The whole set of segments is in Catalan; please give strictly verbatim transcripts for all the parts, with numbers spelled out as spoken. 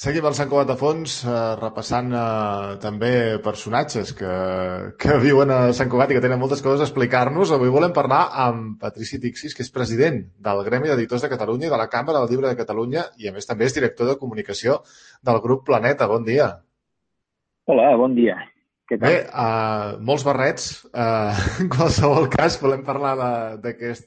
Seguim el Sant Cugat de Fons, eh, repassant eh, també personatges que, que viuen a Sant Cugat i que tenen moltes coses a explicar-nos. Avui volem parlar amb Patrici Tixis, que és president del Gremi d'Editors de Catalunya i de la Càmera del Llibre de Catalunya i, a més, també és director de comunicació del grup Planeta. Bon dia. Hola, bon dia. Què tal? Bé, uh, molts barrets. Uh, en qualsevol cas, volem parlar d'aquest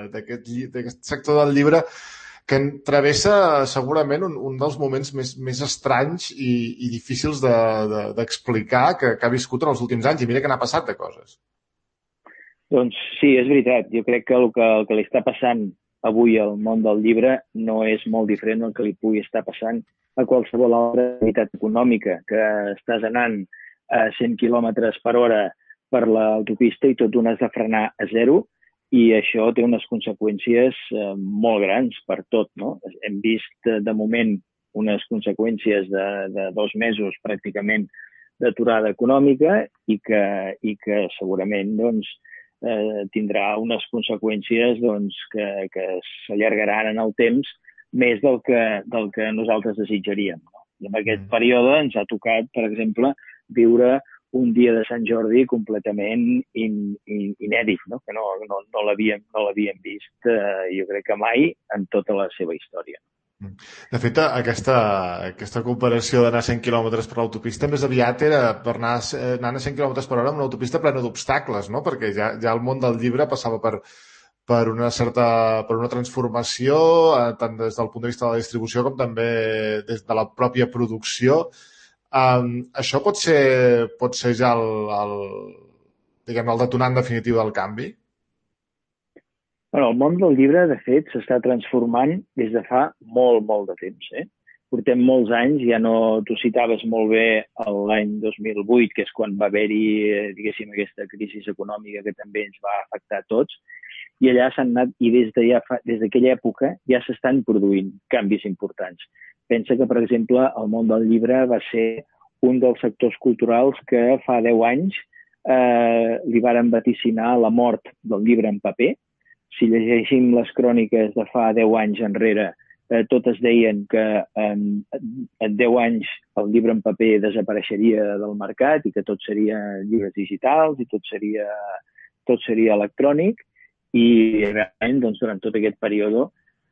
sector del llibre que travessa segurament un, un dels moments més, més estranys i, i difícils d'explicar de, de, que, que ha viscut en els últims anys. I mira que n'ha passat de coses. Doncs sí, és veritat. Jo crec que el que, el que li està passant avui al món del llibre no és molt diferent del que li pugui estar passant a qualsevol altra activitat econòmica, que estàs anant a cent quilòmetres per hora per l'autopista i tot d'un has de frenar a zero, i això té unes conseqüències eh, molt grans per tot, no? Hem vist eh, de moment unes conseqüències de, de dos mesos pràcticament d'aturada econòmica i que, i que segurament doncs, eh, tindrà unes conseqüències doncs, que, que s'allargaran en el temps més del que, del que nosaltres desitjaríem. No? I en aquest mm. període ens ha tocat, per exemple, viure un dia de Sant Jordi completament in, in, inèdit, no? que no, no, no l'havíem no l'havíem vist, eh, jo crec que mai, en tota la seva història. De fet, aquesta, aquesta comparació d'anar a cent quilòmetres per l'autopista més aviat era per anar, anar a cent quilòmetres per hora amb una autopista plena d'obstacles, no? Perquè ja, ja el món del llibre passava per, per una certa per una transformació, eh, tant des del punt de vista de la distribució com també des de la pròpia producció. Um, això pot ser, pot ser ja el, el, diguem, el detonant definitiu del canvi? Bueno, el món del llibre, de fet, s'està transformant des de fa molt, molt de temps. Eh? Portem molts anys, ja no... Tu citaves molt bé l'any dos mil vuit, que és quan va haver-hi, diguéssim, aquesta crisi econòmica que també ens va afectar a tots, i allà s'han anat, i des de ja fa, des d'aquella època ja s'estan produint canvis importants. Pensa que, per exemple, el món del llibre va ser un dels sectors culturals que fa deu anys eh, li varen vaticinar la mort del llibre en paper. Si llegeixim les cròniques de fa deu anys enrere, eh, totes deien que eh, en deu anys el llibre en paper desapareixeria del mercat i que tot seria llibres digitals i tot seria, tot seria electrònic. I realment, doncs, durant tot aquest període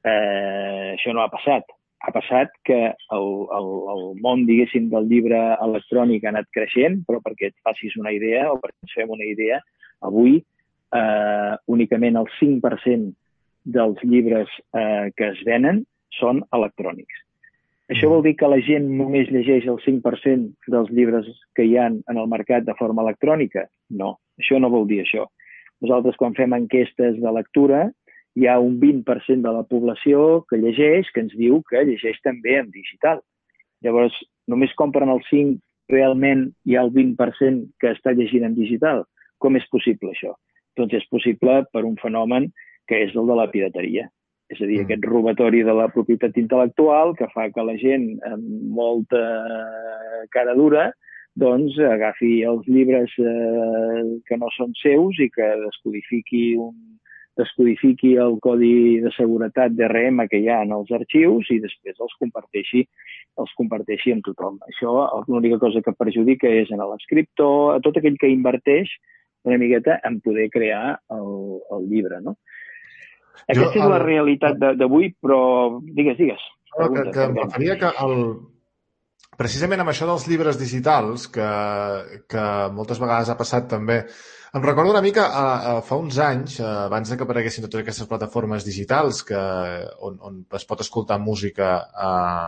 eh, això no ha passat. Ha passat que el, el, el món, diguéssim, del llibre electrònic ha anat creixent, però perquè et facis una idea o perquè ens fem una idea, avui eh, únicament el cinc per cent dels llibres eh, que es venen són electrònics. Això vol dir que la gent només llegeix el cinc per cent dels llibres que hi ha en el mercat de forma electrònica? No, això no vol dir això. Nosaltres, quan fem enquestes de lectura, hi ha un vint per cent de la població que llegeix, que ens diu que llegeix també en digital. Llavors, només compren el cinc, realment hi ha el vint per cent que està llegint en digital. Com és possible això? Doncs és possible per un fenomen que és el de la pirateria. És a dir, aquest robatori de la propietat intel·lectual que fa que la gent amb molta cara dura doncs agafi els llibres eh, que no són seus i que descodifiqui un descodifiqui el codi de seguretat d'R M que hi ha en els arxius i després els comparteixi, els comparteixi amb tothom. Això l'única cosa que perjudica és a l'escriptor, a tot aquell que inverteix una miqueta en poder crear el, el llibre, no? Aquesta és la realitat d'avui, però digues, digues. Que, que em referia que el, precisament amb això dels llibres digitals, que, que moltes vegades ha passat també. Em recordo una mica a, a fa uns anys, abans que apareguessin totes aquestes plataformes digitals que, on, on es pot escoltar música a,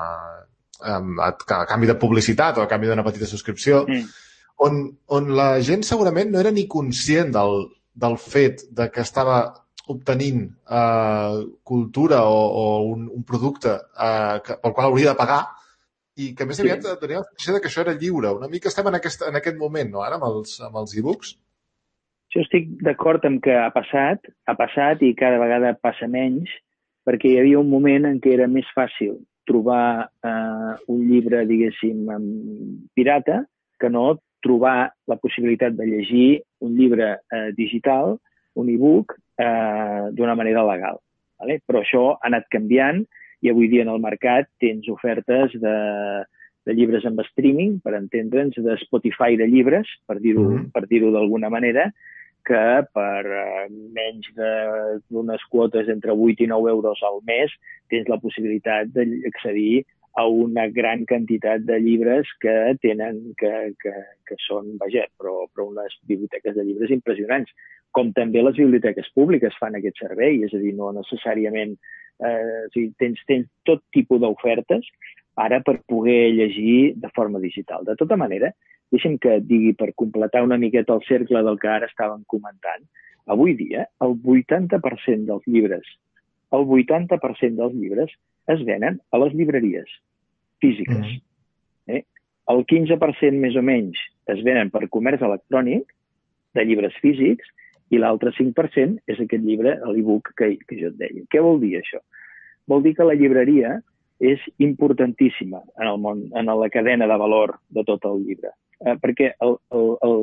a, a canvi de publicitat o a canvi d'una petita subscripció, mm. on, on la gent segurament no era ni conscient del, del fet de que estava obtenint eh, cultura o, o un, un producte eh, que, pel qual hauria de pagar i que més aviat sí. tenia la sensació que això era lliure. Una mica estem en aquest, en aquest moment, no? Ara, amb els, amb els e-books. Jo estic d'acord amb que ha passat, ha passat i cada vegada passa menys, perquè hi havia un moment en què era més fàcil trobar eh, un llibre, diguéssim, pirata, que no trobar la possibilitat de llegir un llibre eh, digital, un e-book, eh, d'una manera legal. Vale? Però això ha anat canviant i avui dia en el mercat tens ofertes de, de llibres amb streaming, per entendre'ns, de Spotify de llibres, per dir-ho mm-hmm. per dir-ho d'alguna manera, que per uh, menys d'unes quotes entre vuit i nou euros al mes tens la possibilitat d'accedir a una gran quantitat de llibres que tenen, que, que, que són, vaja, però, però unes biblioteques de llibres impressionants, com també les biblioteques públiques fan aquest servei, és a dir, no necessàriament, eh, o sigui, tens, tens tot tipus d'ofertes ara per poder llegir de forma digital. De tota manera, deixa'm que et digui, per completar una miqueta el cercle del que ara estàvem comentant, avui dia el vuitanta per cent dels llibres, el vuitanta per cent dels llibres es venen a les llibreries físiques. Mm-hmm. Eh? El quinze per cent més o menys es venen per comerç electrònic de llibres físics i l'altre cinc per cent és aquest llibre, l'e-book que, que jo et deia. Què vol dir això? Vol dir que la llibreria és importantíssima en el món, en la cadena de valor de tot el llibre. Eh, perquè el, el, el,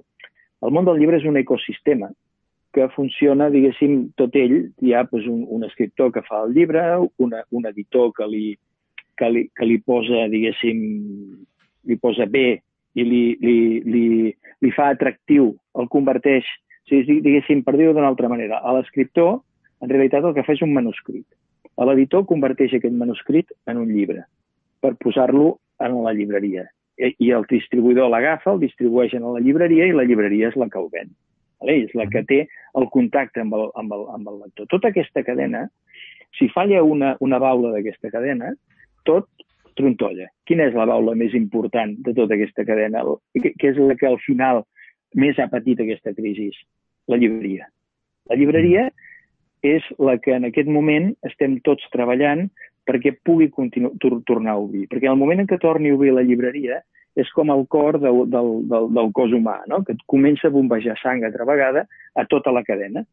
el món del llibre és un ecosistema que funciona, diguéssim, tot ell. Hi ha doncs, un, un escriptor que fa el llibre, una, un editor que li, que li, que li posa, diguéssim, li posa bé i li, li, li, li fa atractiu, el converteix, o sigui, diguéssim, per dir-ho d'una altra manera, a l'escriptor, en realitat el que fa és un manuscrit. L'editor converteix aquest manuscrit en un llibre per posar-lo en la llibreria. I el distribuïdor l'agafa, el distribueix en la llibreria i la llibreria és la que el ven. És la que té el contacte amb el, amb el, amb el lector. Tota aquesta cadena, si falla una, una baula d'aquesta cadena, tot trontolla. Quina és la baula més important de tota aquesta cadena? Que, que és la que al final més ha patit aquesta crisi? La llibreria. La llibreria és la que en aquest moment estem tots treballant perquè pugui tornar a obrir. Perquè el moment en què torni a obrir la llibreria és com el cor de, del, del, del cos humà, no? Que comença a bombejar sang altra vegada a tota la cadena.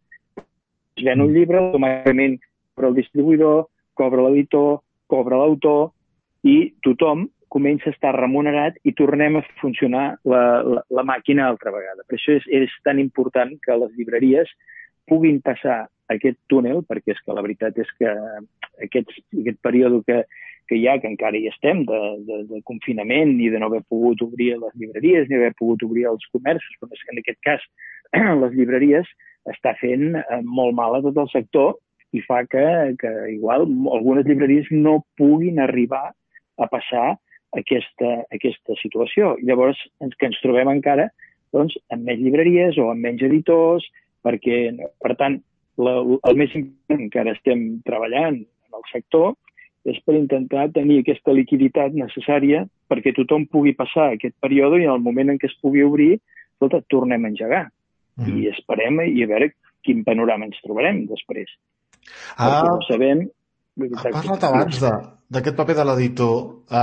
Es ven un llibre, automàticament cobra el distribuïdor, cobra l'editor, cobra l'autor i tothom comença a estar remunerat i tornem a funcionar la, la, la màquina altra vegada. Per això és, és tan important que les llibreries puguin passar aquest túnel, perquè és que la veritat és que aquest, aquest període que, que hi ha, que encara hi estem, de, de, de confinament i de no haver pogut obrir les llibreries, ni haver pogut obrir els comerços, però és que en aquest cas les llibreries està fent molt mal a tot el sector i fa que, que igual algunes llibreries no puguin arribar a passar aquesta, aquesta situació. I llavors ens, que ens trobem encara doncs, amb menys llibreries o amb menys editors, perquè, per tant, la, el més important que ara estem treballant en el sector és per intentar tenir aquesta liquiditat necessària perquè tothom pugui passar aquest període i en el moment en què es pugui obrir, escolta, tornem a engegar. Mm. I esperem i a veure quin panorama ens trobarem després. Ah, perquè no sabem... Ha parlat abans d'aquest paper de l'editor.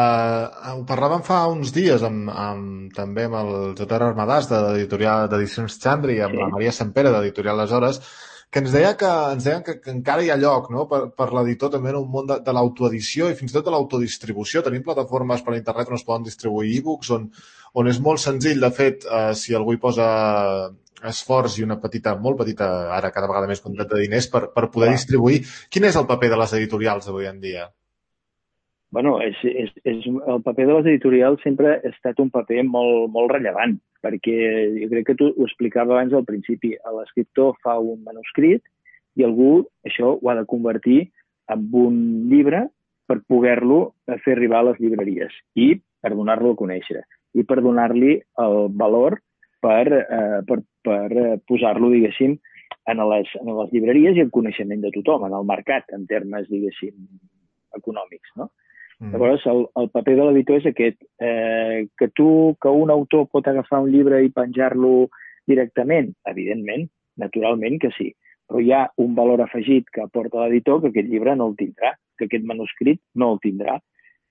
Uh, ho parlàvem fa uns dies amb, amb, també amb el J R Armadàs de l'editorial d'Edicions Chandri i amb sí. la Maria Sempere d'Editorial Les Hores, que ens deia que, ens deien que, que encara hi ha lloc, no?, per, per l'editor també en un món de, de l'autoedició i fins i tot de l'autodistribució. Tenim plataformes per internet on es poden distribuir e-books, on, on és molt senzill, de fet, uh, si algú hi posa esforç i una petita, molt petita, ara cada vegada més quantitat de diners per, per poder Clar. distribuir. Quin és el paper de les editorials avui en dia? Bueno, és, és, és, el paper de les editorials sempre ha estat un paper molt, molt rellevant, perquè jo crec que tu ho explicava abans al principi. L'escriptor fa un manuscrit i algú això ho ha de convertir en un llibre per poder-lo fer arribar a les llibreries i per donar-lo a conèixer i per donar-li el valor per, eh, per, per posar-lo, diguéssim, en les, en les llibreries i el coneixement de tothom, en el mercat, en termes, diguéssim, econòmics, no? Mm. Llavors, el, el paper de l'editor és aquest, eh, que tu, que un autor pot agafar un llibre i penjar-lo directament? Evidentment, naturalment que sí, però hi ha un valor afegit que aporta l'editor que aquest llibre no el tindrà, que aquest manuscrit no el tindrà.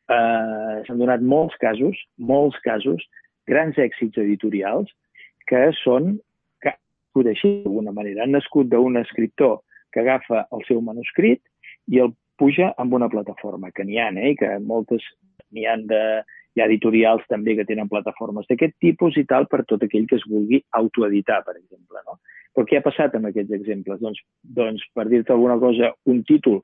Eh, S'han donat molts casos, molts casos, grans èxits editorials que són, que han nascut així d'alguna manera, han nascut d'un escriptor que agafa el seu manuscrit i el puja amb una plataforma, que n'hi ha, eh? Que moltes n'hi ha, de, hi ha editorials també que tenen plataformes d'aquest tipus i tal per tot aquell que es vulgui autoeditar, per exemple, no? Però què ha passat amb aquests exemples? Doncs, doncs per dir-te alguna cosa, un títol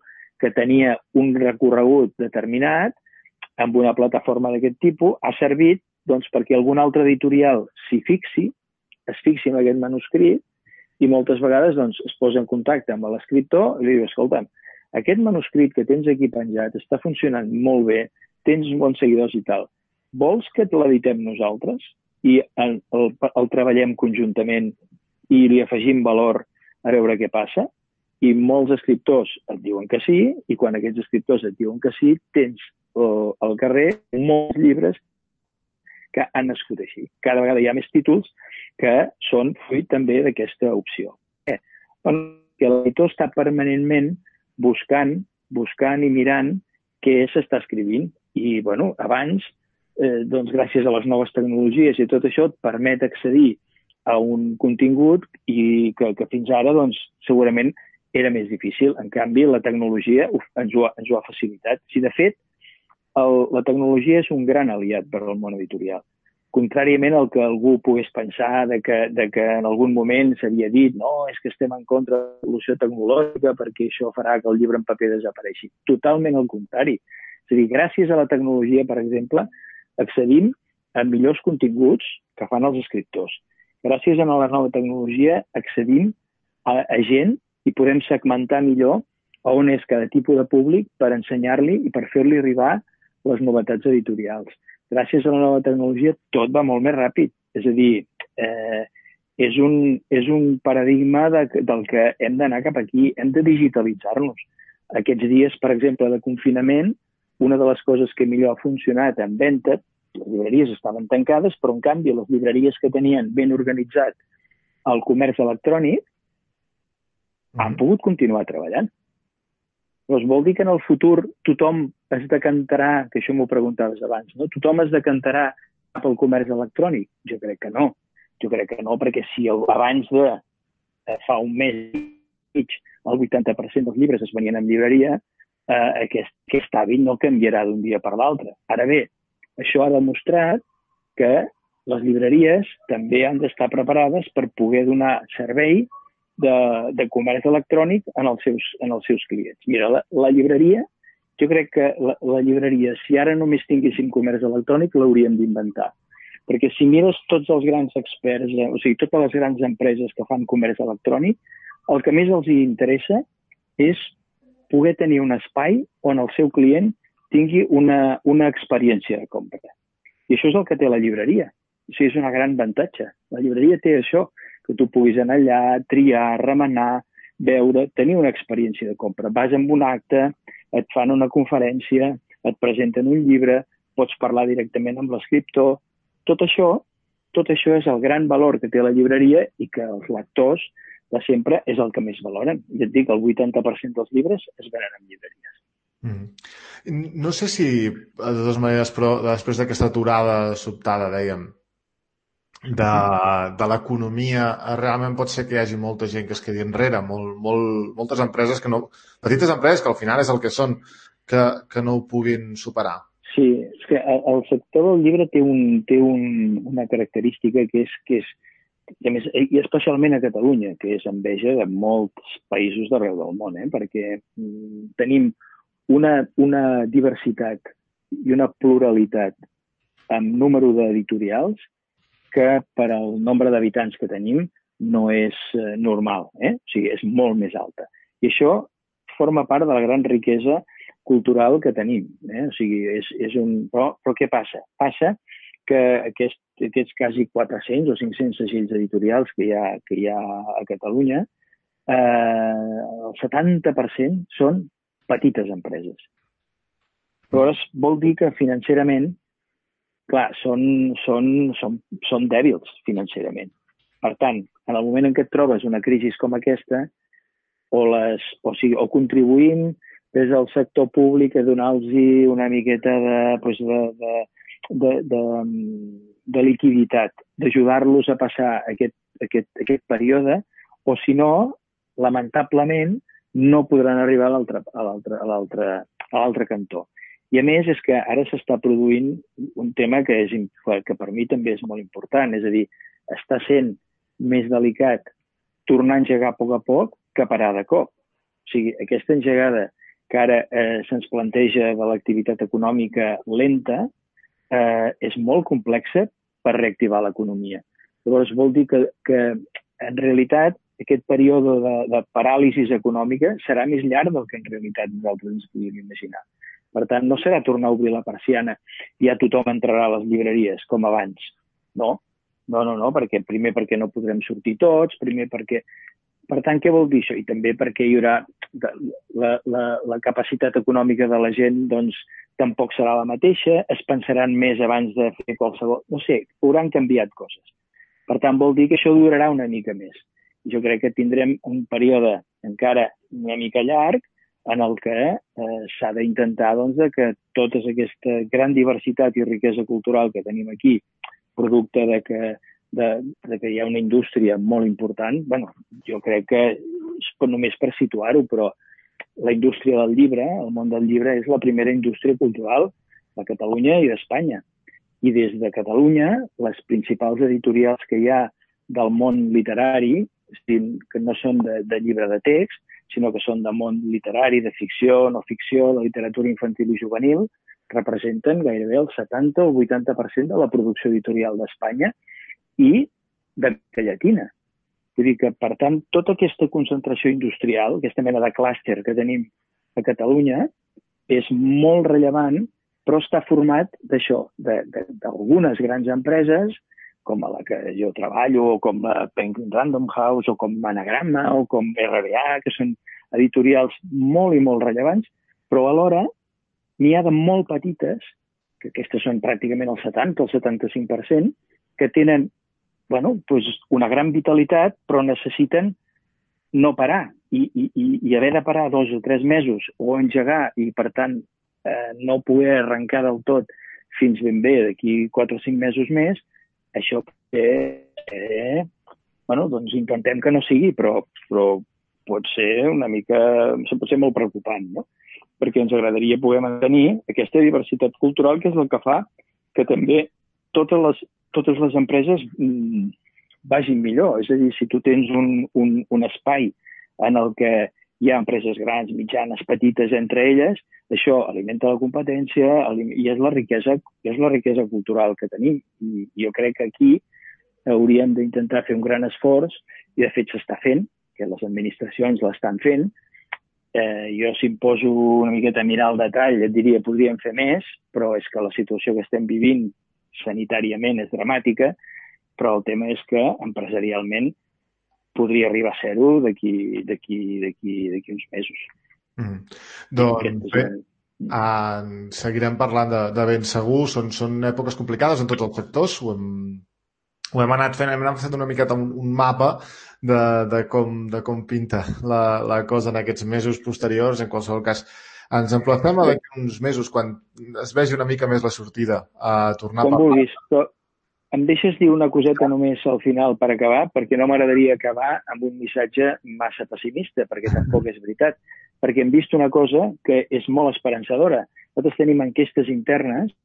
que tenia un recorregut determinat amb una plataforma d'aquest tipus, ha servit doncs, perquè algun altre editorial s'hi fixi, es fixi en aquest manuscrit i moltes vegades doncs, es posa en contacte amb l'escriptor i li diu, escolta'm, aquest manuscrit que tens aquí penjat està funcionant molt bé, tens bons seguidors i tal. Vols que l'editem nosaltres i el, el, el treballem conjuntament i li afegim valor a veure què passa? I molts escriptors et diuen que sí, i quan aquests escriptors et diuen que sí, tens uh, al carrer molts llibres que han nascut així. Cada vegada hi ha més títols que són fruit també d'aquesta opció. Eh? Perquè l'editor està permanentment buscant, buscant i mirant què s'està escrivint. I, bueno, abans, eh, doncs, gràcies a les noves tecnologies i tot això, et permet accedir a un contingut i que, que fins ara, doncs, segurament era més difícil. En canvi, la tecnologia uf, ens, ho ha, ens ho ha facilitat. Si, de fet, el, la tecnologia és un gran aliat per al món editorial. Contràriament al que algú pogués pensar de que, de que en algun moment s'havia dit no, és que estem en contra de l'evolució tecnològica perquè això farà que el llibre en paper desapareixi. Totalment al contrari. És a dir, gràcies a la tecnologia, per exemple, accedim a millors continguts que fan els escriptors. Gràcies a la nova tecnologia accedim a, a gent i podem segmentar millor on és cada tipus de públic per ensenyar-li i per fer-li arribar les novetats editorials. Gràcies a la nova tecnologia tot va molt més ràpid. És a dir, eh, és, un, és un paradigma de, del que hem d'anar cap aquí. Hem de digitalitzar-nos. Aquests dies, per exemple, de confinament, una de les coses que millor ha funcionat en venda, les llibreries estaven tancades, però en canvi les llibreries que tenien ben organitzat el comerç electrònic han pogut continuar treballant. Doncs vol dir que en el futur tothom es decantarà, que això m'ho preguntaves abans, no? Tothom es decantarà cap al comerç electrònic? Jo crec que no. Jo crec que no, perquè si el, abans de eh, fa un mes i mig el vuitanta per cent dels llibres es venien en llibreria, eh, aquest, aquest hàbit no canviarà d'un dia per l'altre. Ara bé, això ha demostrat que les llibreries també han d'estar preparades per poder donar servei de, de comerç electrònic en els seus, en els seus clients. Mira, la, la llibreria, jo crec que la, la llibreria, si ara només tinguéssim comerç electrònic, l'hauríem d'inventar. Perquè si mires tots els grans experts, eh, o sigui, totes les grans empreses que fan comerç electrònic, el que més els interessa és poder tenir un espai on el seu client tingui una, una experiència de compra. I això és el que té la llibreria. O sigui, és un gran avantatge. La llibreria té això, que tu puguis anar allà, triar, remenar, veure, tenir una experiència de compra. Vas amb un acte, et fan una conferència, et presenten un llibre, pots parlar directament amb l'escriptor. Tot això, tot això és el gran valor que té la llibreria i que els lectors de sempre és el que més valoren. I et dic, el vuitanta per cent dels llibres es venen en llibreries. Mm. No sé si, de totes maneres, però després d'aquesta aturada sobtada, dèiem, de, de l'economia, realment pot ser que hi hagi molta gent que es quedi enrere, molt, molt, moltes empreses que no... Petites empreses que al final és el que són, que, que no ho puguin superar. Sí, és que el, el sector del llibre té, un, té un, una característica que és, que és i, a més, i especialment a Catalunya, que és enveja de molts països d'arreu del món, eh? Perquè mm, tenim una, una diversitat i una pluralitat en número d'editorials que per al nombre d'habitants que tenim no és eh, normal, eh? O sigui, és molt més alta. I això forma part de la gran riquesa cultural que tenim, eh? O sigui, és, és un... Però, però què passa? Passa que aquest, aquests quasi quatre-cents o cinc-cents segells editorials que hi ha, que hi ha a Catalunya, eh, el setanta per cent són petites empreses. Però vol dir que financerament clar, són, són, són, són dèbils financerament. Per tant, en el moment en què et trobes una crisi com aquesta, o, les, o, sigui, o contribuïm des del sector públic a donar-los una miqueta de, doncs de, de, de, de, de liquiditat, d'ajudar-los a passar aquest, aquest, aquest període, o si no, lamentablement, no podran arribar a l'altre a l'altre a l'altre a l'altre cantó. I a més és que ara s'està produint un tema que, és, que per mi també és molt important, és a dir, està sent més delicat tornar a engegar a poc a poc que parar de cop. O sigui, aquesta engegada que ara eh, se'ns planteja de l'activitat econòmica lenta, eh, és molt complexa per reactivar l'economia. Llavors vol dir que, que en realitat aquest període de, de paràlisi econòmica serà més llarg del que en realitat nosaltres ens podíem imaginar. Per tant, no serà tornar a obrir la persiana i ja tothom entrarà a les llibreries, com abans. No, no, no, no, perquè primer perquè no podrem sortir tots, primer perquè... Per tant, què vol dir això? I també perquè hi haurà la, la, la capacitat econòmica de la gent, doncs, tampoc serà la mateixa, es pensaran més abans de fer qualsevol... No sé, hauran canviat coses. Per tant, vol dir que això durarà una mica més. Jo crec que tindrem un període encara una mica llarg en el que eh, s'ha d'intentar doncs, que tota aquesta gran diversitat i riquesa cultural que tenim aquí, producte de que, de, de que hi ha una indústria molt important, bueno, jo crec que només per situar-ho, però la indústria del llibre, el món del llibre, és la primera indústria cultural de Catalunya i d'Espanya. I des de Catalunya, les principals editorials que hi ha del món literari, que no són de, de llibre de text, sinó que són de món literari, de ficció, no ficció, de literatura infantil i juvenil, representen gairebé el setanta o vuitanta per cent de la producció editorial d'Espanya i d'Amèrica Llatina. Vull dir que, per tant, tota aquesta concentració industrial, aquesta mena de clúster que tenim a Catalunya, és molt rellevant, però està format d'això, d'algunes grans empreses, com a la que jo treballo, o com la Penguin Random House, o com Anagrama, o com R B A, que són editorials molt i molt rellevants, però alhora n'hi ha de molt petites, que aquestes són pràcticament el setanta o el setanta-cinc per cent, que tenen bueno, doncs una gran vitalitat, però necessiten no parar i, i, i haver de parar dos o tres mesos o engegar i, per tant, eh, no poder arrencar del tot fins ben bé d'aquí quatre o cinc mesos més, això eh, eh, bueno, doncs intentem que no sigui, però, però pot ser una mica, pot ser molt preocupant, no? Perquè ens agradaria poder mantenir aquesta diversitat cultural, que és el que fa que també totes les, totes les empreses mm, vagin millor. És a dir, si tu tens un, un, un espai en el que hi ha empreses grans, mitjanes, petites entre elles, això alimenta la competència i és la riquesa, és la riquesa cultural que tenim. I jo crec que aquí hauríem d'intentar fer un gran esforç, i de fet s'està fent, que les administracions l'estan fent. Eh, jo, si em poso una miqueta a mirar el detall, et diria podríem fer més, però és que la situació que estem vivint sanitàriament és dramàtica, però el tema és que empresarialment podria arribar a ser-ho d'aquí d'aquí d'aquí d'aquí uns mesos. Mm. Doncs bé, uh, seguirem parlant de, de ben segur. Són, són èpoques complicades en tots els sectors. Ho hem, ho hem anat fent, hem anat fent una miqueta un, un mapa de, de, com, de com pinta la, la cosa en aquests mesos posteriors. En qualsevol cas, ens emplacem a d'aquí uns mesos, quan es vegi una mica més la sortida, a tornar com a parlar. Vulguis, però em deixes dir una coseta només al final per acabar, perquè no m'agradaria acabar amb un missatge massa pessimista, perquè tampoc és veritat. Perquè hem vist una cosa que és molt esperançadora. Nosaltres tenim enquestes internes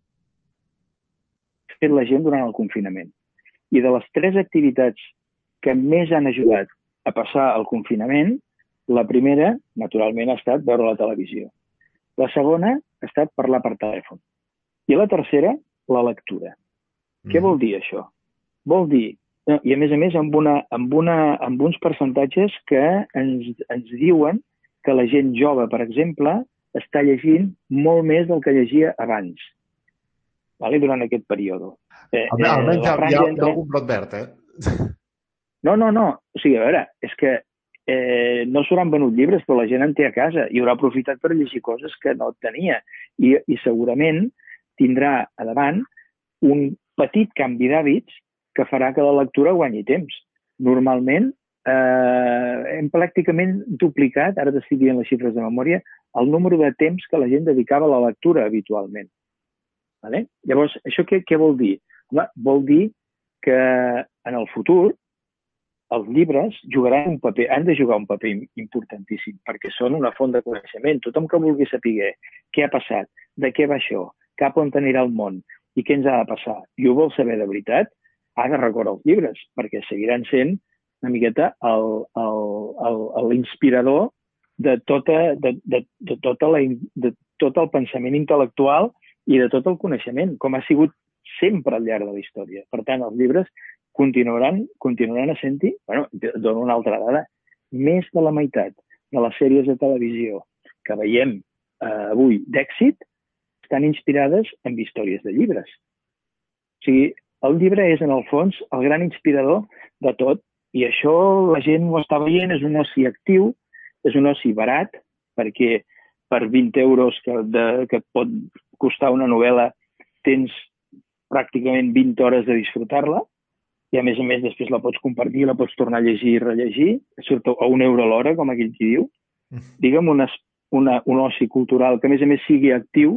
que ha fet la gent durant el confinament. I de les tres activitats que més han ajudat a passar el confinament, la primera, naturalment, ha estat veure la televisió. La segona ha estat parlar per telèfon. I la tercera, la lectura. Mm. Què vol dir això? Vol dir, i a més a més amb, una, amb, una, amb uns percentatges que ens, ens diuen que la gent jove, per exemple, està llegint molt més del que llegia abans, vale? Durant aquest període. Eh, Almenys hi ha, hi ha, hi ha algun brot verd, eh? No, no, no. O sigui, a veure, és que eh, no s'hauran venut llibres, però la gent en té a casa i haurà aprofitat per llegir coses que no tenia. I, i segurament tindrà a davant un petit canvi d'hàbits que farà que la lectura guanyi temps. Normalment, eh, hem pràcticament duplicat, ara t'estic dient les xifres de memòria, el número de temps que la gent dedicava a la lectura habitualment. Vale? Llavors, això què, què vol dir? Home, vol dir que en el futur els llibres jugaran un paper, han de jugar un paper importantíssim, perquè són una font de coneixement. Tothom que vulgui saber què ha passat, de què va això, cap on anirà el món i què ens ha de passar, i ho vol saber de veritat, ha de recórrer els llibres, perquè seguiran sent una miqueta l'inspirador de, tota, de, de, de, tota la, de tot el pensament intel·lectual i de tot el coneixement, com ha sigut sempre al llarg de la història. Per tant, els llibres continuaran, continuaran essent-hi, bueno, dono una altra dada, més de la meitat de les sèries de televisió que veiem eh, avui d'èxit estan inspirades en històries de llibres. O sigui, el llibre és, en el fons, el gran inspirador de tot, i això la gent ho està veient, és un oci actiu, és un oci barat, perquè per vint euros que, de, que et pot costar una novel·la tens pràcticament vint hores de disfrutar-la, i a més a més després la pots compartir, la pots tornar a llegir i rellegir, surt a un euro a l'hora, com aquell qui diu. Digue'm una, una, un oci cultural que a més a més sigui actiu,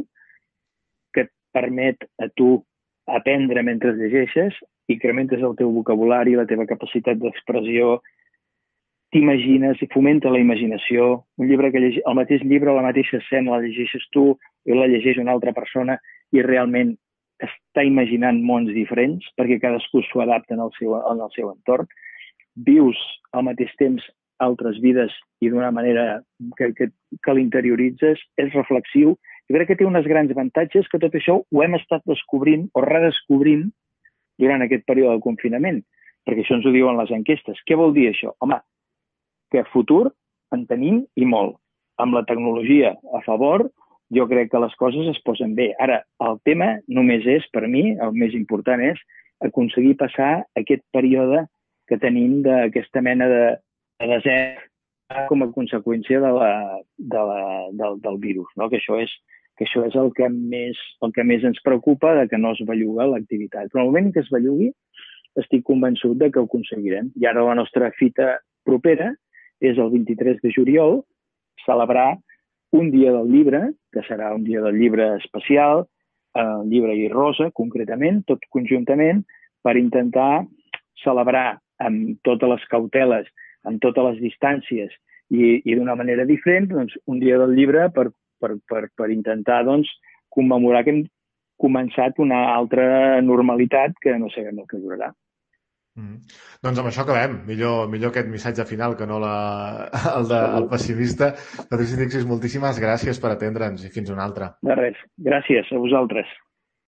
que et permet a tu aprendre mentre llegeixes, incrementes el teu vocabulari, la teva capacitat d'expressió, t'imagines i fomenta la imaginació. Un llibre que llegeix, el mateix llibre, la mateixa escena, la llegeixes tu i la llegeix una altra persona i realment està imaginant mons diferents perquè cadascú s'ho adapta en el seu, en el seu entorn. Vius al mateix temps altres vides i d'una manera que, que, que l'interioritzes, és reflexiu. Jo crec que té uns grans avantatges, que tot això ho hem estat descobrint o redescobrint durant aquest període del confinament, perquè això ens ho diuen les enquestes. Què vol dir això? Home, que futur en tenim i molt. Amb la tecnologia a favor, jo crec que les coses es posen bé. Ara, el tema només és, per mi, el més important és aconseguir passar aquest període que tenim d'aquesta mena de, de desert com a conseqüència de la, de la, del, del virus, no? Que això és, que això és el, que més, el que més ens preocupa, de que no es belluga l'activitat. Però al moment que es bellugui, estic convençut de que ho aconseguirem. I ara la nostra fita propera és el vint-i-tres de juliol, celebrar un dia del llibre, que serà un dia del llibre especial, el llibre i rosa, concretament, tot conjuntament, per intentar celebrar amb totes les cauteles, amb totes les distàncies i, i d'una manera diferent, doncs, un dia del llibre per, per, per, per intentar doncs, commemorar que hem començat una altra normalitat que no sabem el que durarà. Mm. Doncs amb això acabem. Millor, millor aquest missatge final que no la, el, de, el pessimista. Patrici Dixis, moltíssimes gràcies per atendre'ns i fins una altra. De res. Gràcies a vosaltres.